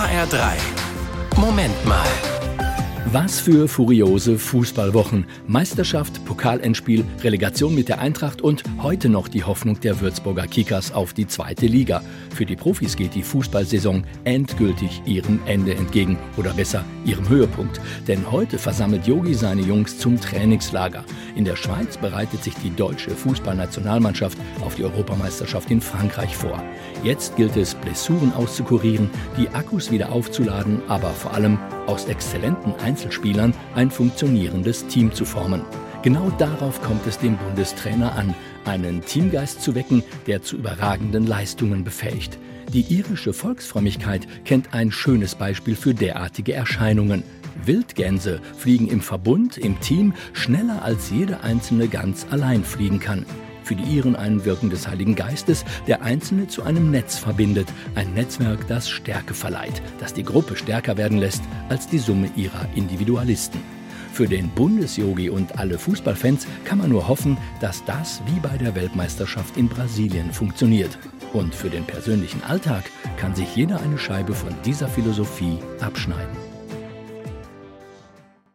HR3. Moment mal. Was für furiose Fußballwochen. Meisterschaft, Pokalendspiel, Relegation mit der Eintracht und heute noch die Hoffnung der Würzburger Kickers auf die zweite Liga. Für die Profis geht die Fußballsaison endgültig ihrem Ende entgegen. Oder besser, ihrem Höhepunkt. Denn heute versammelt Jogi seine Jungs zum Trainingslager. In der Schweiz bereitet sich die deutsche Fußballnationalmannschaft auf die Europameisterschaft in Frankreich vor. Jetzt gilt es, Blessuren auszukurieren, die Akkus wieder aufzuladen, aber vor allem aus exzellenten Einzelspielern ein funktionierendes Team zu formen. Genau darauf kommt es dem Bundestrainer an, einen Teamgeist zu wecken, der zu überragenden Leistungen befähigt. Die irische Volksfrömmigkeit kennt ein schönes Beispiel für derartige Erscheinungen. Wildgänse fliegen im Verbund, im Team, schneller als jede einzelne Gans allein fliegen kann. Für die Iren ein Wirken des Heiligen Geistes, der Einzelne zu einem Netz verbindet. Ein Netzwerk, das Stärke verleiht, das die Gruppe stärker werden lässt als die Summe ihrer Individualisten. Für den Bundesjogi und alle Fußballfans kann man nur hoffen, dass das wie bei der Weltmeisterschaft in Brasilien funktioniert. Und für den persönlichen Alltag kann sich jeder eine Scheibe von dieser Philosophie abschneiden.